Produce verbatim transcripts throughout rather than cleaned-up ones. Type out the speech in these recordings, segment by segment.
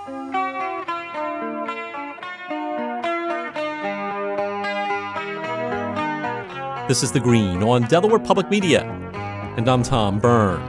This is The Green on Delaware Public Media, and I'm Tom Byrne.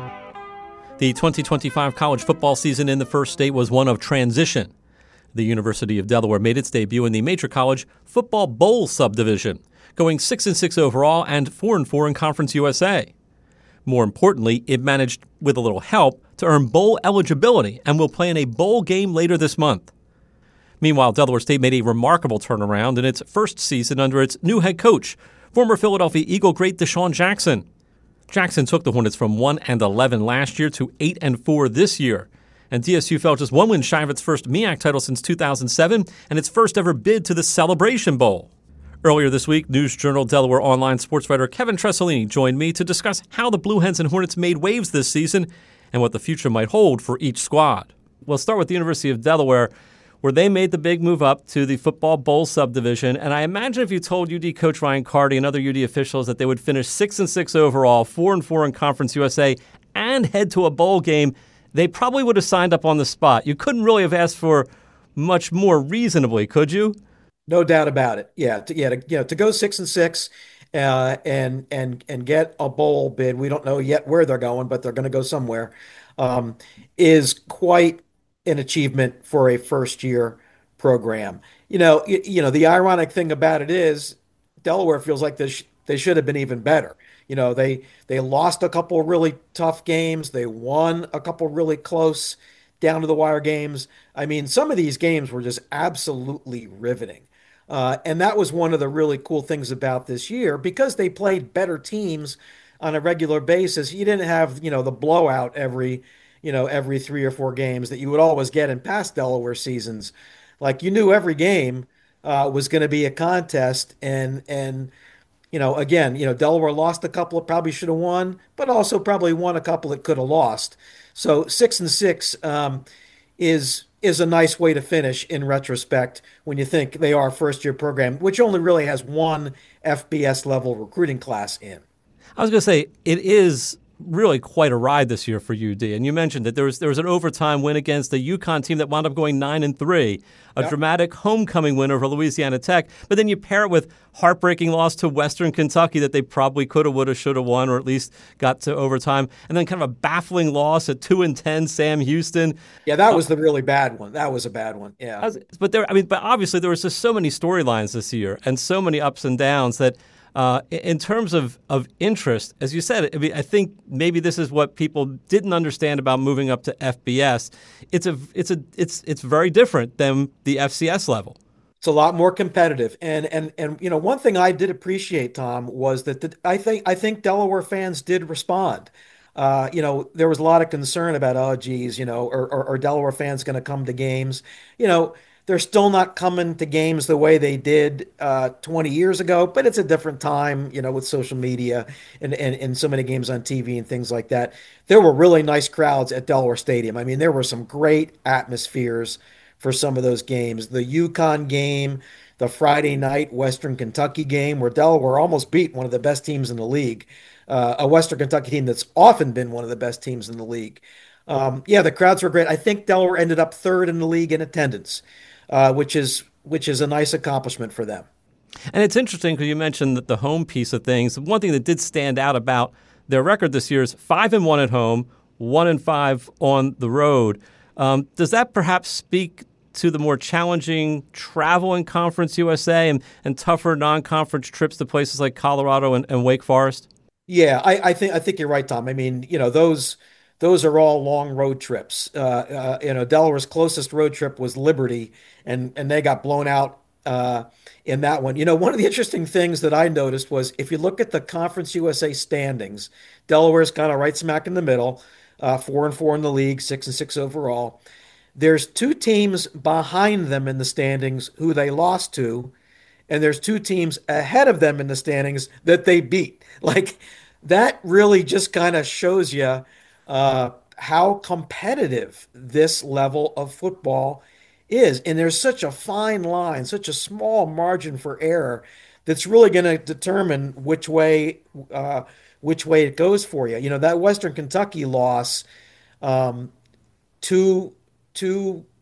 The twenty twenty-five college football season in the First State was one of transition. The University of Delaware made its debut in the Major College Football Bowl subdivision, going six and six overall and four and four in Conference U S A. More importantly, it managed, with a little help, to earn bowl eligibility and will play in a bowl game later this month. Meanwhile, Delaware State made a remarkable turnaround in its first season under its new head coach, former Philadelphia Eagle great Deshaun Jackson. Jackson took the Hornets from one and eleven last year to eight and four this year, and D S U fell just one win shy of its first M E A C title since two thousand seven and its first ever bid to the Celebration Bowl. Earlier this week, News Journal Delaware online sports writer Kevin Tressolini joined me to discuss how the Blue Hens and Hornets made waves this season and what the future might hold for each squad. We'll start with the University of Delaware, where they made the big move up to the Football Bowl subdivision. And I imagine if you told U D coach Ryan Carty and other U D officials that they would finish six and six overall, four and four in Conference U S A, and head to a bowl game, they probably would have signed up on the spot. You couldn't really have asked for much more reasonably, could you? No doubt about it. Yeah, to, yeah, to, you know, to go six and six uh, and and and get a bowl bid. We don't know yet where they're going, but they're going to go somewhere. Um, is quite an achievement for a first year program. You know, you, you know, the ironic thing about it is Delaware feels like they, sh- they should have been even better. You know, they they lost a couple of really tough games. They won a couple really close down to the wire games. I mean, some of these games were just absolutely riveting. Uh, and that was one of the really cool things about this year because they played better teams on a regular basis. You didn't have, you know, the blowout every you know, every three or four games that you would always get in past Delaware seasons. Like you knew every game uh, was going to be a contest. And, and, you know, again, you know, Delaware lost a couple it probably should have won, but also probably won a couple it could have lost. So six and six um, is, is a nice way to finish in retrospect when you think they are a first year program, which only really has one F B S level recruiting class in. I was going to say it is really quite a ride this year for U D. And you mentioned that there was there was an overtime win against the UConn team that wound up going nine and three, a yep. dramatic homecoming win over Louisiana Tech. But then you pair it with heartbreaking loss to Western Kentucky that they probably could have, would have, should have won, or at least got to overtime. And then kind of a baffling loss at two and ten, Sam Houston. Yeah, that was uh, the really bad one. That was a bad one. Yeah, was, but there, I mean, but obviously there was just so many storylines this year and so many ups and downs that. Uh, in terms of, of interest, as you said, I mean, I think maybe this is what people didn't understand about moving up to F B S. It's a it's a it's it's very different than the F C S level. It's a lot more competitive, and and and you know, one thing I did appreciate, Tom, was that the, I think I think Delaware fans did respond. Uh, you know, there was a lot of concern about, oh, geez, you know, are, are, are Delaware fans going to come to games? You know. They're still not coming to games the way they did uh, twenty years ago, but it's a different time, you know, with social media and, and, and so many games on T V and things like that. There were really nice crowds at Delaware Stadium. I mean, there were some great atmospheres for some of those games. The UConn game, the Friday night Western Kentucky game, where Delaware almost beat one of the best teams in the league, uh, a Western Kentucky team that's often been one of the best teams in the league. Um, yeah, the crowds were great. I think Delaware ended up third in the league in attendance. Uh, which is which is a nice accomplishment for them. And it's interesting because you mentioned that the home piece of things. One thing that did stand out about their record this year is five and one at home, one and five on the road. Um, does that perhaps speak to the more challenging travel in Conference U S A and, and tougher non-conference trips to places like Colorado and, and Wake Forest? Yeah, I, I think I think you're right, Tom. I mean, you know, those. Those are all long road trips. Uh, uh, you know, Delaware's closest road trip was Liberty, and and they got blown out uh, in that one. You know, one of the interesting things that I noticed was if you look at the Conference U S A standings, Delaware's kind of right smack in the middle, uh, four and four in the league, six and six overall. There's two teams behind them in the standings who they lost to, and there's two teams ahead of them in the standings that they beat. Like that really just kind of shows you. Uh, how competitive this level of football is. And there's such a fine line, such a small margin for error that's really going to determine which way uh, which way it goes for you. You know, that Western Kentucky loss, um, two two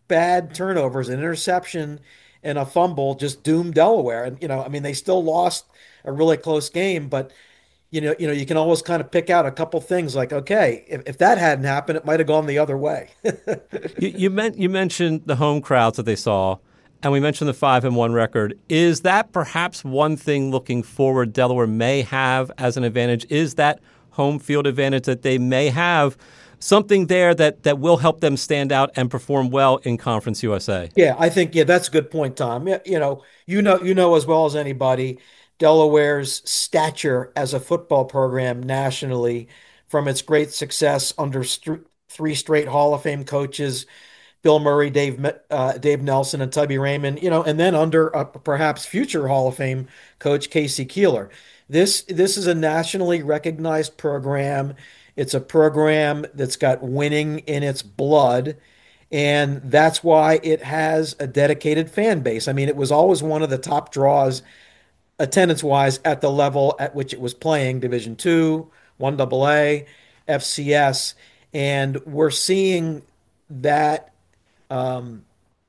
bad turnovers, an interception and a fumble just doomed Delaware. And, you know, I mean, they still lost a really close game, but you know, you know, you can always kind of pick out a couple things like, okay, if, if that hadn't happened, it might have gone the other way. You you, meant, you mentioned the home crowds that they saw, and we mentioned the five and one record. Is that perhaps one thing looking forward Delaware may have as an advantage? Is that home field advantage that they may have something there that, that will help them stand out and perform well in Conference U S A? Yeah, I think yeah, that's a good point, Tom. Yeah, you know, you know, you know as well as anybody, Delaware's stature as a football program nationally, from its great success under st three straight Hall of Fame coaches, Bill Murray, Dave uh, Dave Nelson, and Tubby Raymond, you know, and then under uh, perhaps future Hall of Fame coach Casey Keeler. This this is a nationally recognized program. It's a program that's got winning in its blood. And that's why it has a dedicated fan base. I mean, it was always one of the top draws attendance wise at the level at which it was playing Division two, one double A, F C S. And we're seeing that um,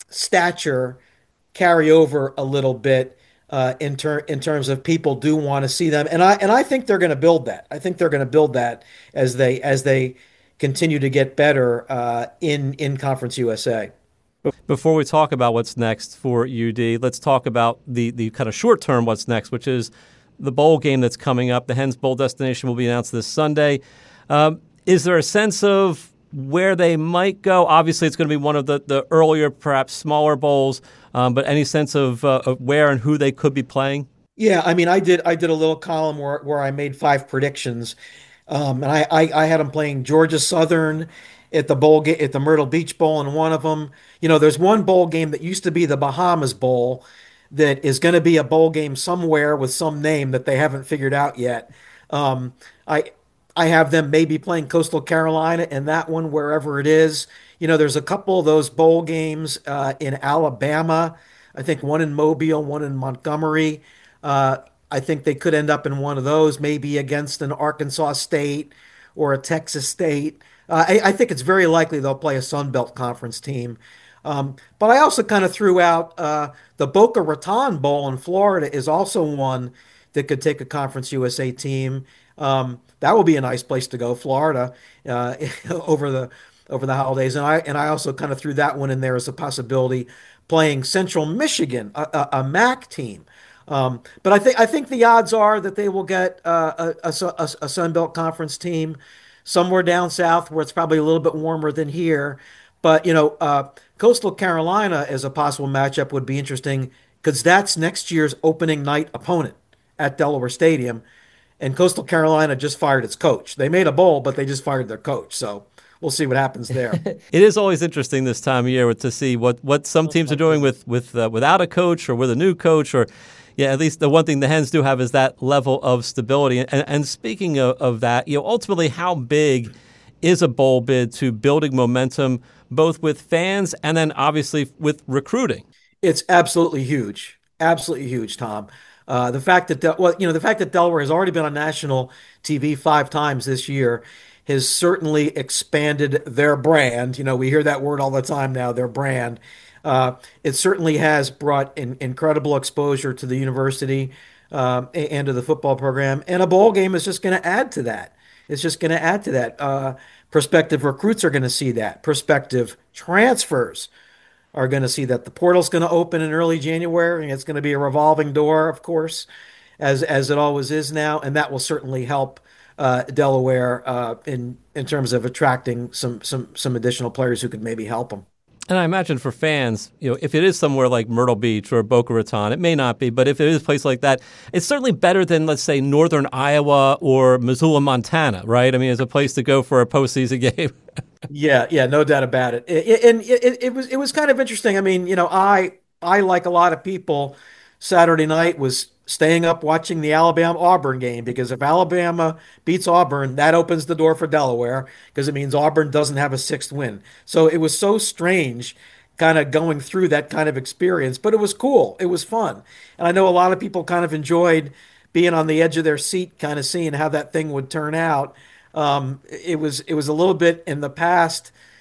stature carry over a little bit uh, in ter in terms of people do want to see them, and I and I think they're going to build that. I think they're going to build that as they as they continue to get better uh, in in Conference U S A. Before we talk about what's next for U D, let's talk about the the kind of short term what's next, which is the bowl game that's coming up. The Hens Bowl destination will be announced this Sunday. Um, is there a sense of where they might go? Obviously, it's going to be one of the, the earlier, perhaps smaller bowls, um, but any sense of, uh, of where and who they could be playing? Yeah, I mean, I did I did a little column where where I made five predictions, um, and I, I I had them playing Georgia Southern at the bowl game at the Myrtle Beach Bowl in one of them. You know, there's one bowl game that used to be the Bahamas Bowl that is going to be a bowl game somewhere with some name that they haven't figured out yet. Um, I I have them maybe playing Coastal Carolina in that one wherever it is. You know, there's a couple of those bowl games uh, in Alabama. I think one in Mobile, one in Montgomery. Uh, I think they could end up in one of those, maybe against an Arkansas State or a Texas State. Uh, I, I think it's very likely they'll play a Sun Belt Conference team. Um, but I also kind of threw out uh, the Boca Raton Bowl in Florida is also one that could take a Conference U S A team. Um, that will be a nice place to go, Florida, uh, over the over the holidays. And I and I also kind of threw that one in there as a possibility, playing Central Michigan, a, a, a M A C team. Um, but I think I think the odds are that they will get uh, a, a, a Sun Belt Conference team somewhere down south where it's probably a little bit warmer than here. But you know, uh, Coastal Carolina as a possible matchup would be interesting because that's next year's opening night opponent at Delaware Stadium, and Coastal Carolina just fired its coach. They made a bowl, but they just fired their coach. So we'll see what happens there. It is always interesting this time of year to see what, what some teams are doing with with uh, without a coach or with a new coach, or yeah, at least the one thing the Hens do have is that level of stability. And, and speaking of, of that, you know, ultimately, how big is a bowl bid to building momentum, both with fans and then obviously with recruiting? It's absolutely huge, absolutely huge, Tom. Uh, the fact that Del well, you know, the fact that Delaware has already been on national T V five times this year has certainly expanded their brand. You know, we hear that word all the time now, their brand. Uh, it certainly has brought in incredible exposure to the university uh, and to the football program. And a bowl game is just going to add to that. It's just going to add to that. Uh, prospective recruits are going to see that. Prospective transfers are going to see that. The portal's going to open in early January, and it's going to be a revolving door, of course, as as it always is now, and that will certainly help uh, Delaware uh, in in terms of attracting some some some additional players who could maybe help them. And I imagine for fans, you know, if it is somewhere like Myrtle Beach or Boca Raton, it may not be, but if it is a place like that, it's certainly better than, let's say, northern Iowa or Missoula, Montana, right? I mean, it's a place to go for a postseason game. Yeah, yeah, no doubt about it. It- it- and it, it, it was it was kind of interesting. I mean, you know, I I like a lot of people, Saturday night was staying up watching the Alabama Auburn game because if Alabama beats Auburn, that opens the door for Delaware because it means Auburn doesn't have a sixth win. So it was so strange kind of going through that kind of experience, but it was cool. It was fun. And I know a lot of people kind of enjoyed being on the edge of their seat, kind of seeing how that thing would turn out. Um, it was it was a little bit in the past.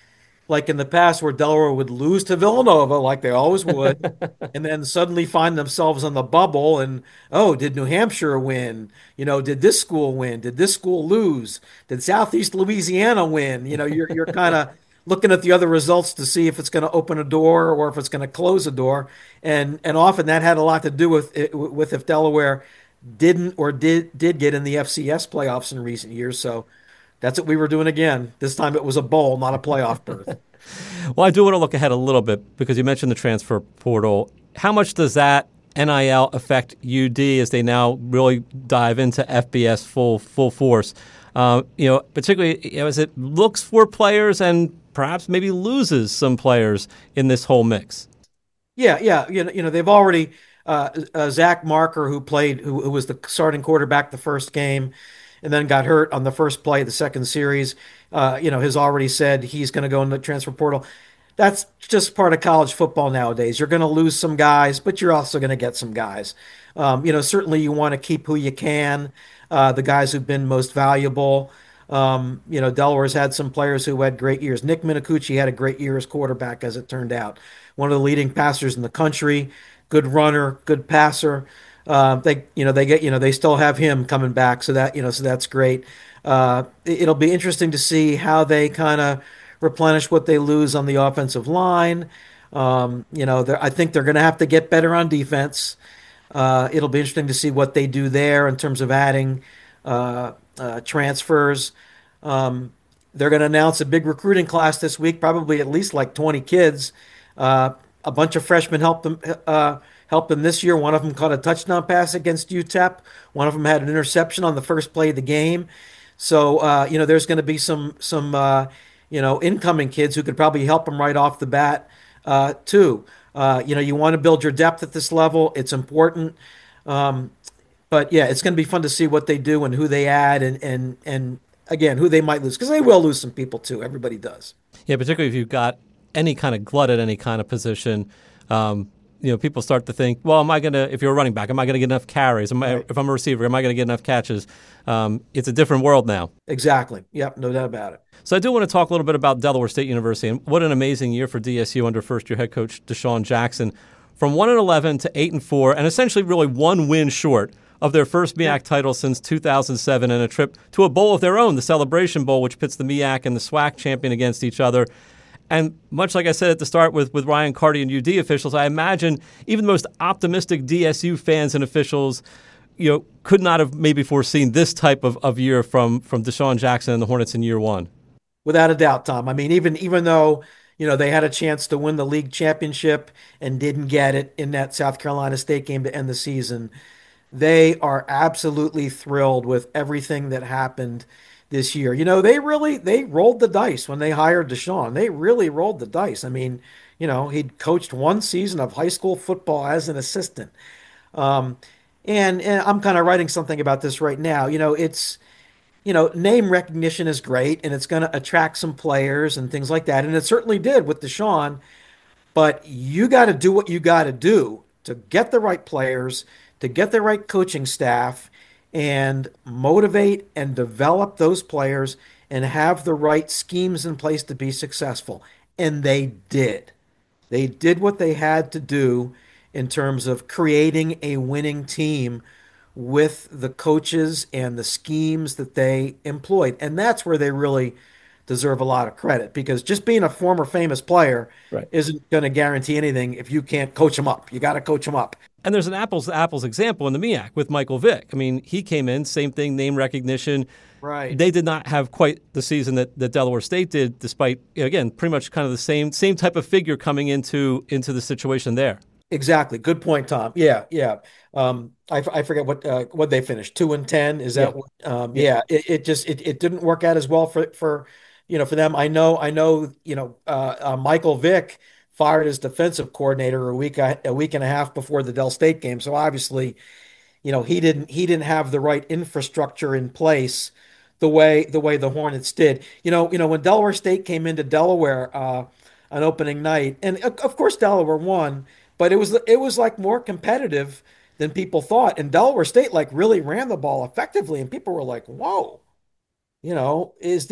like in the past where Delaware would lose to Villanova, like they always would, and then suddenly find themselves on the bubble and, oh, did New Hampshire win? You know, did this school win? Did this school lose? Did Southeast Louisiana win? You know, you're you're kind of looking at the other results to see if it's going to open a door or if it's going to close a door. And and often that had a lot to do with it, with if Delaware didn't or did did get in the F C S playoffs in recent years. So that's what we were doing again. This time it was a bowl, not a playoff berth. Well, I do want to look ahead a little bit because you mentioned the transfer portal. How much does that N I L affect U D as they now really dive into F B S full full force? Uh, you know, particularly you know, as it looks for players and perhaps maybe loses some players in this whole mix. Yeah, yeah. You know, you know they've already uh, uh, Zach Marker, who played, who, who was the starting quarterback the first game, and then got hurt on the first play of the second series. Uh, you know, has already said he's going to go in the transfer portal. That's just part of college football nowadays. You're going to lose some guys, but you're also going to get some guys. Um, you know, certainly you want to keep who you can, uh, the guys who've been most valuable. Um, you know, Delaware's had some players who had great years. Nick Minicucci had a great year as quarterback, as it turned out. One of the leading passers in the country, good runner, good passer. Uh, they, you know, they get, you know, they still have him coming back, so that, you know, so that's great. Uh, it- it'll be interesting to see how they kind of replenish what they lose on the offensive line. Um, you know, they're- I think they're going to have to get better on defense. Uh, it'll be interesting to see what they do there in terms of adding uh, uh, transfers. Um, they're going to announce a big recruiting class this week, probably at least like twenty kids. Uh, a bunch of freshmen helped them uh, helped them this year. One of them caught a touchdown pass against U T E P. One of them had an interception on the first play of the game. So uh, you know, there's going to be some some uh, you know incoming kids who could probably help them right off the bat uh, too. Uh, you know, you want to build your depth at this level. It's important. Um, but yeah, it's going to be fun to see what they do and who they add and and and again, who they might lose because they will lose some people too. Everybody does. Yeah, particularly if you've got any kind of glut at any kind of position. Um, you know, people start to think, well, am I going to, if you're a running back, am I going to get enough carries? Am I, Right. if I'm a receiver, am I going to get enough catches? Um, it's a different world now. Exactly. Yep. No doubt about it. So I do want to talk a little bit about Delaware State University and what an amazing year for D S U under first-year head coach Deshaun Jackson. From one and eleven to eight and four, and essentially really one win short of their first M I A C title since two thousand seven, and a trip to a bowl of their own, the Celebration Bowl, which pits the M I A C and the SWAC champion against each other. And much like I said at the start with, with Ryan Carty and U D officials, I imagine even the most optimistic D S U fans and officials, you know, could not have maybe foreseen this type of, of year from from Deshaun Jackson and the Hornets in year one. Without a doubt, Tom. I mean, even even though, you know, they had a chance to win the league championship and didn't get it in that South Carolina State game to end the season, they are absolutely thrilled with everything that happened this year. You know, they really they rolled the dice when they hired Deshaun. They really rolled the dice. I mean, you know, he'd coached one season of high school football as an assistant. Um, and, and I'm kind of writing something about this right now. You know, it's you know, name recognition is great and it's going to attract some players and things like that. And it certainly did with Deshaun, but you got to do what you got to do to get the right players, to get the right coaching staff, and motivate and develop those players and have the right schemes in place to be successful. And they did. They did what they had to do in terms of creating a winning team with the coaches and the schemes that they employed. And that's where they really deserve a lot of credit because just being a former famous player Right. isn't going to guarantee anything if you can't coach them up. You got to coach them up. And there's an apples to apples example in the M I A C with Michael Vick. I mean, he came in, same thing, name recognition. Right. They did not have quite the season that, that Delaware State did, despite, again, pretty much kind of the same same type of figure coming into into the situation there. Exactly. Good point, Tom. Yeah, yeah. Um, I, f- I forget what uh, what they finished. Two and ten. Is Yeah. that what? Um, Yeah. yeah. It, it just it, it didn't work out as well for for you know for them. I know I know you know uh, uh, Michael Vick fired his defensive coordinator a week a, a week and a half before the Dell State game. So obviously you know he didn't he didn't have the right infrastructure in place the way the way the Hornets did. You know you know when Delaware State came into Delaware uh, on opening night, and of of course Delaware won, but it was it was like more competitive than people thought, and Delaware State like really ran the ball effectively, and people were like, "Whoa, you know, is this?"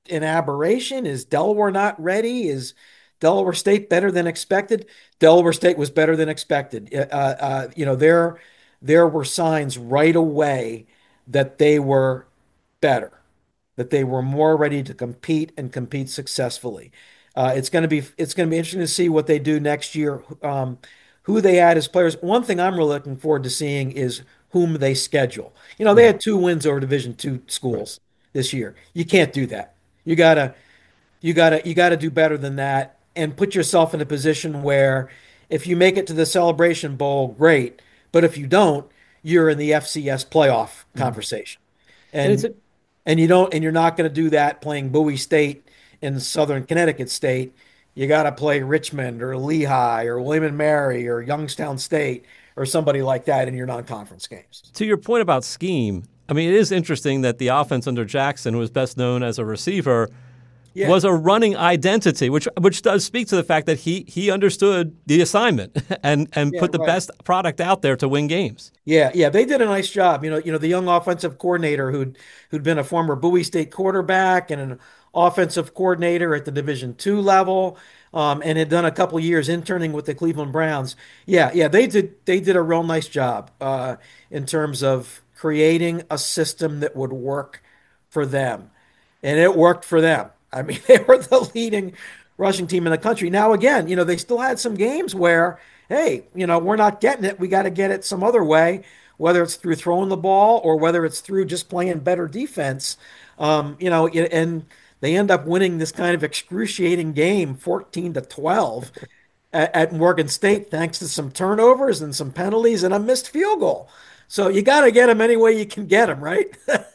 an aberration? Is Delaware not ready? Is Delaware State better than expected? Delaware State was better than expected. Uh, uh, you know, there there were signs right away that they were better, that they were more ready to compete and compete successfully. Uh, it's going to be it's going to be interesting to see what they do next year, um, who they add as players. One thing I'm really looking forward to seeing is whom they schedule. You know, they Mhm. had two wins over Division two Right. schools this year. You can't do that. You gotta you gotta you gotta do better than that and put yourself in a position where if you make it to the Celebration Bowl, great. But if you don't, you're in the F C S playoff Mhm. conversation. And it's And a, and you don't and you're not going to do that playing Bowie State in Southern Connecticut State. You got to play Richmond or Lehigh or William and Mary or Youngstown State or somebody like that in your non-conference games. to your point about scheme. I mean, it is interesting that the offense under Jackson, who was best known as a receiver, Yeah, was a running identity, which which does speak to the fact that he he understood the assignment and and yeah, put the right. best product out there to win games. Yeah, yeah, they did a nice job. You know, you know, the young offensive coordinator who'd who'd been a former Bowie State quarterback and an offensive coordinator at the Division two level, um, and had done a couple years interning with the Cleveland Browns. Yeah, yeah, they did they did a real nice job uh, in terms of creating a system that would work for them, and it worked for them. I mean, they were the leading rushing team in the country. Now, again, you know, they still had some games where hey, you know, we're not getting it. We got to get it some other way, whether it's through throwing the ball or whether it's through just playing better defense. Um, you know, and they end up winning this kind of excruciating game, fourteen to twelve at, at Morgan State, thanks to some turnovers and some penalties and a missed field goal. So you got to get them any way you can get them, right?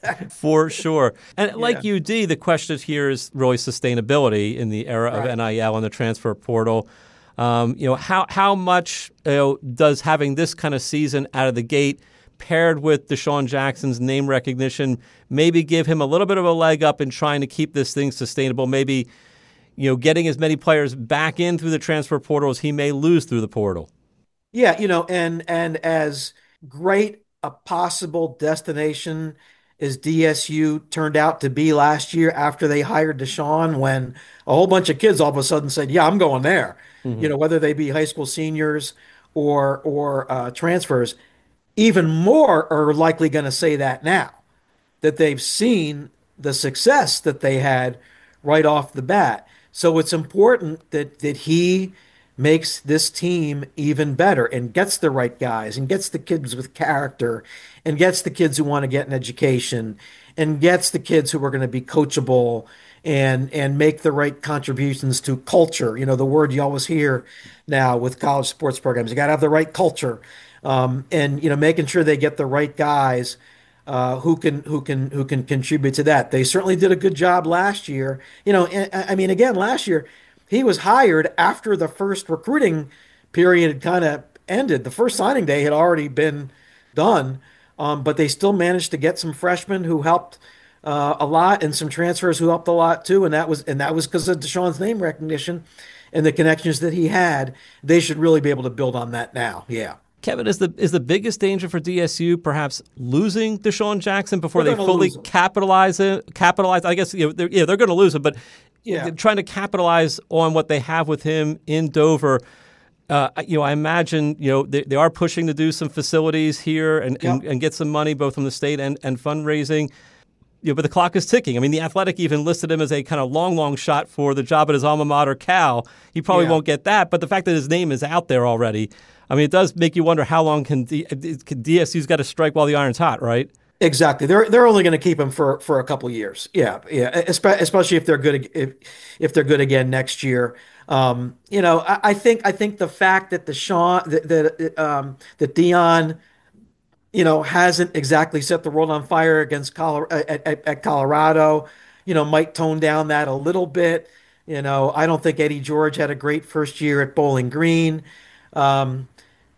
For sure. And Yeah, like U D, the question here is really sustainability in the era of right. N I L and the transfer portal. Um, you know, how how much you know, does having this kind of season out of the gate paired with Deshaun Jackson's name recognition maybe give him a little bit of a leg up in trying to keep this thing sustainable? Maybe, you know, getting as many players back in through the transfer portal as he may lose through the portal. Yeah, you know, and and as great a possible destination as D S U turned out to be last year after they hired Deshaun, when a whole bunch of kids all of a sudden said, "Yeah, I'm going there." You Hmm. know, whether they be high school seniors or or uh, transfers, even more are likely going to say that now that they've seen the success that they had right off the bat. So it's important that that he makes this team even better and gets the right guys and gets the kids with character and gets the kids who want to get an education and gets the kids who are going to be coachable and and make the right contributions to culture. You know, the word you always hear now with college sports programs. You got to have the right culture. Um, and you know, making sure they get the right guys uh, who can who can who can contribute to that. They certainly did a good job last year. You know, and, I mean, again, last year he was hired after the first recruiting period had kind of ended. The first signing day had already been done, um, but they still managed to get some freshmen who helped uh, a lot and some transfers who helped a lot too. And that was and that was because of Deshaun's name recognition and the connections that he had. They should really be able to build on that now. Yeah. Kevin, is the is the biggest danger for D S U perhaps losing Deshaun Jackson before They're they going to fully lose him. capitalize it? Capitalize, I guess. You know, they're, yeah, they're going to lose him, but Yeah. trying to capitalize on what they have with him in Dover. Uh, you know, I imagine you know they, they are pushing to do some facilities here and, and, Yep. and get some money both from the state and, and fundraising. You know, but the clock is ticking. I mean, the Athletic even listed him as a kind of long, long shot for the job at his alma mater, Cal. He probably Yeah. won't get that, but the fact that his name is out there already, I mean, it does make you wonder how long can, D- can D S U's got to strike while the iron's hot, right? Exactly. They're they're only going to keep him for for a couple years. Yeah, yeah. Espe- Especially if they're good ag- if if they're good again next year. Um, you know, I, I think I think the fact that the Sean that that um, that Dion, you know, hasn't exactly set the world on fire against Colorado at, at, at Colorado, you know, might tone down that a little bit. You know, I don't think Eddie George had a great first year at Bowling Green. Um,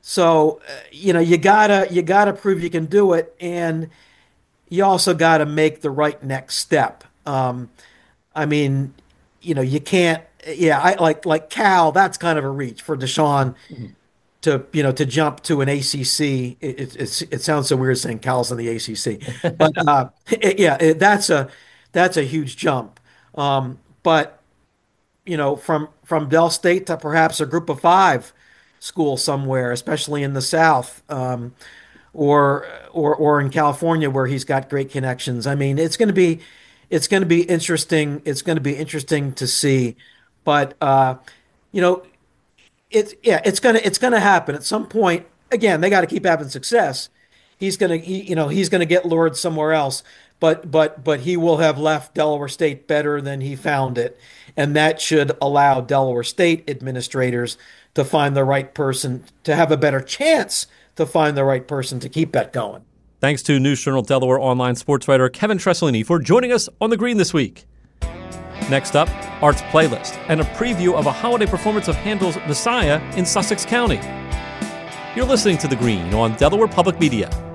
so, uh, you know, you gotta you gotta prove you can do it, and you also got to make the right next step. Um, I mean, you know, you can't. Yeah, I like like Cal. That's kind of a reach for Deshaun Mhm. to you know to jump to an A C C. It it, it's, it sounds so weird saying Cal's in the A C C, but uh, it- yeah, it, that's a that's a huge jump. Um, but you know, from from Dell State to perhaps a group of five school somewhere, especially in the South, um, or or or in California where he's got great connections. I mean, it's going to be it's going to be interesting. It's going to be interesting to see, but uh, you know, it's yeah, it's gonna it's gonna happen at some point. Again, they got to keep having success. He's gonna he, you know he's gonna get lured somewhere else, but but but he will have left Delaware State better than he found it, and that should allow Delaware State administrators to find the right person, to have a better chance to find the right person to keep that going. Thanks to News Journal Delaware online sports writer Kevin Tressolini for joining us on The Green this week. Next up, Art's Playlist and a preview of a holiday performance of Handel's Messiah in Sussex County. You're listening to The Green on Delaware Public Media.